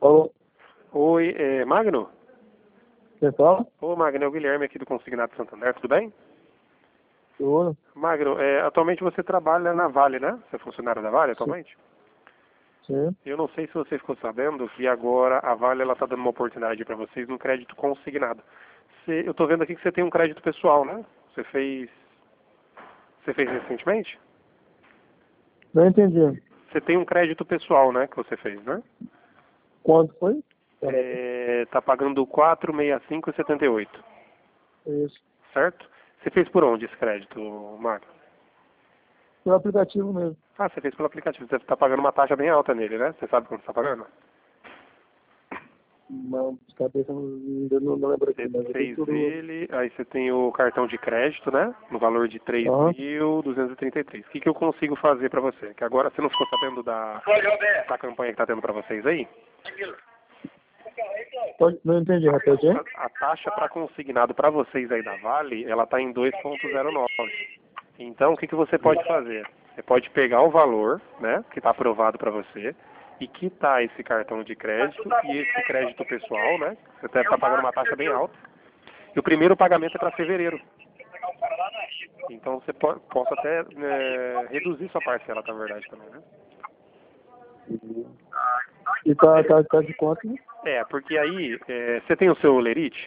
Alô, Oi, Magno? pessoal? Ô, Magno, é o Guilherme aqui do Consignado Santander, tudo bem? Tudo? Magno, atualmente você trabalha na Vale, né? Você é funcionário da Vale Sim. atualmente? Sim. Eu não sei se você ficou sabendo que agora a Vale ela tá dando uma oportunidade para vocês no crédito consignado. Eu tô vendo aqui que você tem um crédito pessoal, né? Você fez recentemente? Não entendi. Você tem um crédito pessoal, né? Que você fez, né? Quanto foi? Tá pagando 465,78, Isso. certo? Você fez por onde esse crédito, Magno? Pelo aplicativo mesmo. Ah, você fez pelo aplicativo. Você deve estar pagando uma taxa bem alta nele, né? Você sabe quanto você está pagando? Não, de cabeça não lembro aqui, mas Você eu tenho fez tudo. ele, aí você tem o cartão de crédito, né? No valor de Aham. 3.233. O que eu consigo fazer para você? Que agora você não ficou sabendo da campanha que está tendo para vocês aí? Não entendi, repete, hein? A taxa para consignado para vocês aí da Vale, ela está em 2,09. Então, o que você pode fazer? Você pode pegar o valor, né, que está aprovado para você, e quitar esse cartão de crédito e esse crédito pessoal, né? Você deve estar pagando uma taxa bem alta. E o primeiro pagamento é para fevereiro. Então, você possa até reduzir sua parcela, na verdade, também, né? E tá de quanto? Né? Porque aí, você tem o seu Lerite?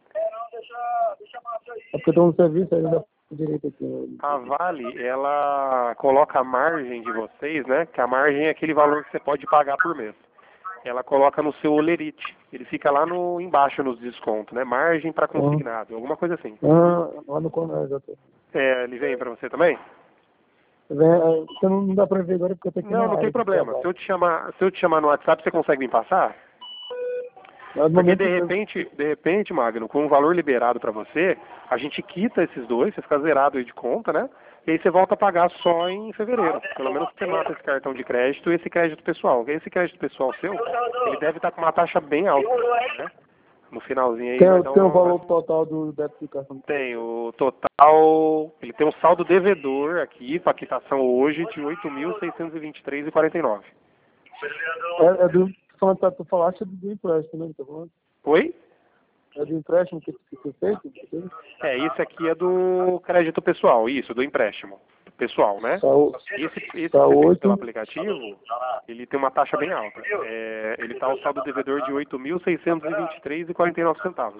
É porque eu tô no serviço ainda direito aqui. Né? A Vale, ela coloca a margem de vocês, né? Que a margem é aquele valor que você pode pagar por mês. Ela coloca no seu Olerite. Ele fica lá embaixo nos descontos, né? Margem para Aham. consignado, alguma coisa assim. Lá no comércio, já tô. Ele vem para você também? Você não dá pra ver agora porque eu tô aqui Não, na não tem área de problema. trabalho. Se eu te chamar no WhatsApp, você consegue me passar? Mas no Porque momento de repente, Magno, com o valor liberado para você, a gente quita esses dois, você fica zerado aí de conta, né? E aí você volta a pagar só em fevereiro. Pelo menos você mata esse cartão de crédito e esse crédito pessoal. Esse crédito pessoal seu, ele deve estar com uma taxa bem alta, né? No finalzinho aí vai dar tem o uma... valor total do débito de cartão. Tem o total, ele tem um saldo devedor aqui para quitação hoje de 8.623,49. Tu falaste do empréstimo, né? Tá falando? Oi? É do empréstimo que você fez? Esse aqui é do crédito pessoal, isso, do empréstimo pessoal, né? Esse que Tá você fez pelo 8. aplicativo, ele tem uma taxa bem alta. Ele está ao saldo devedor de 8.623,49 centavos.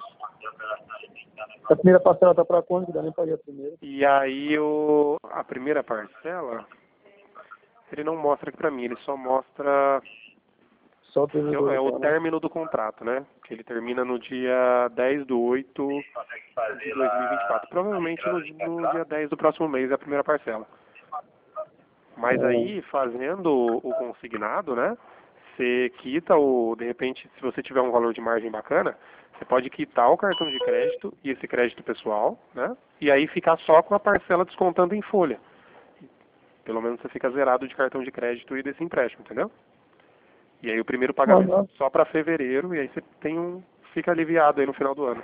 A primeira parcela tá pra quando? Que dá nem paguei a primeira. E aí a primeira parcela, ele não mostra aqui pra mim, ele só mostra Só o devedor. o Tá, né? término do contrato, né? Que ele termina no dia 10/8 de 2024. Provavelmente no dia 10 do próximo mês é a primeira parcela. Mas aí, fazendo o consignado, né? Você quita de repente, se você tiver um valor de margem bacana, você pode quitar o cartão de crédito e esse crédito pessoal, né? E aí ficar só com a parcela descontando em folha. Pelo menos você fica zerado de cartão de crédito e desse empréstimo, entendeu? E aí o primeiro pagamento só para fevereiro e aí você fica aliviado aí no final do ano.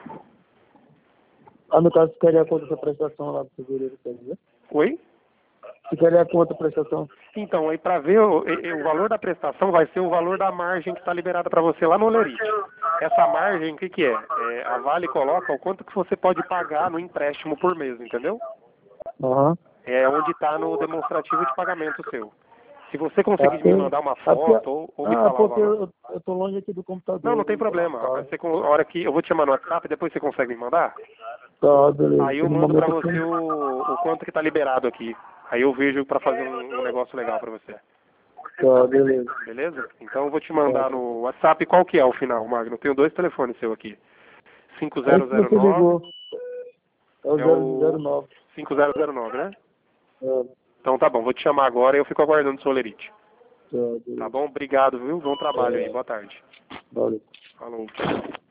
No caso, ficaria a conta da prestação lá do fevereiro, quer dizer? Oi? Ficaria a conta da prestação. Então, aí para ver o valor da prestação vai ser o valor da margem que está liberada para você lá no Olerite. Essa margem, o que é? A Vale coloca o quanto que você pode pagar no empréstimo por mês, entendeu? Aham. É onde está no demonstrativo de pagamento seu. Se você conseguir me mandar uma foto ou me falar o porque valor... eu tô longe aqui do computador. Não tem problema. A hora que eu vou te chamar no WhatsApp, depois você consegue me mandar? Tá, beleza. Aí eu mando pra você o quanto que tá liberado aqui. Aí eu vejo pra fazer um negócio legal pra você. Tá, beleza. Beleza? Então eu vou te mandar no WhatsApp qual que é o final, Magno. Eu tenho 2 telefones seu aqui. Você 5009 ligou. É o é o 009. 5009, né? É, Então tá bom, vou te chamar agora e eu fico aguardando o seu Lerite. tá, beleza. Tá bom? Obrigado, viu? Bom trabalho aí. Boa tarde. Valeu. Falou.